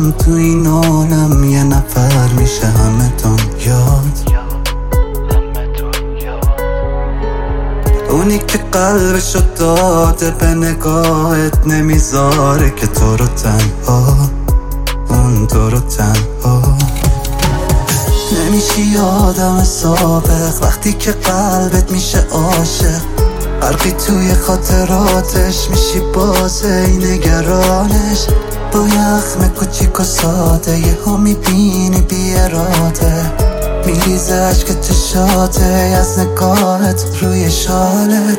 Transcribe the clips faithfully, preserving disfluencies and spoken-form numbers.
هم تو این عالم یه نفر میشه همه دنیات. اونی که قلبشو داده به نگاهت نمیذاره که تو رو تنها، اون تو رو تنها. نمیشی آدم سابق وقتی که قلبت میشه عاشق، غرقی توی خاطراتش میشی بازه ای نگرانش. با یخم کوچیک و ساده یه ها میبینی بی اراده، میریزه عشق چشاته از نگاهت روی شالت.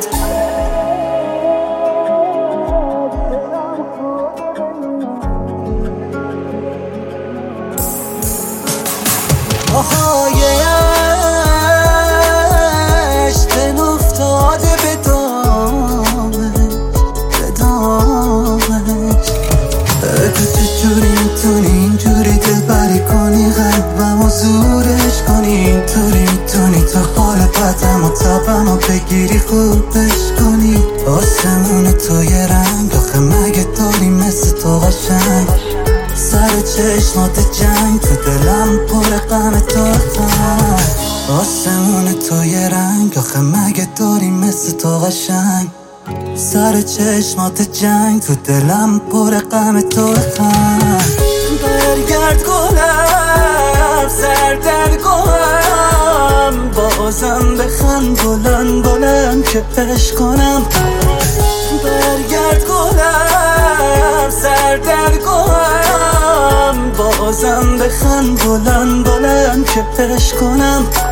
آهای عشق افتاده به دامش، به دامش. تو چجوری میتونی اینجوری دلبری کنی قلبم و زورش کنی؟ اینطوری میتونی تا حال بدم و تبم و بگیری خوبش کنی؟ آسمون تو یه رنگ آخه مگه داری مثل تو قشنگ؟ سر چشمات جنگ تو دلم پر غم تو غم. آسمون تو یه رنگ آخه مگه داری مثل تو قشنگ؟ سر چشمات جنگ تو دلم پر غم تو غم. برگرد گلم سر در گوهم، بازم بخند بلند بلند که پش کنم. برگرد گلم سر در گوهم، بازم بخند بلند بلند که پش کنم.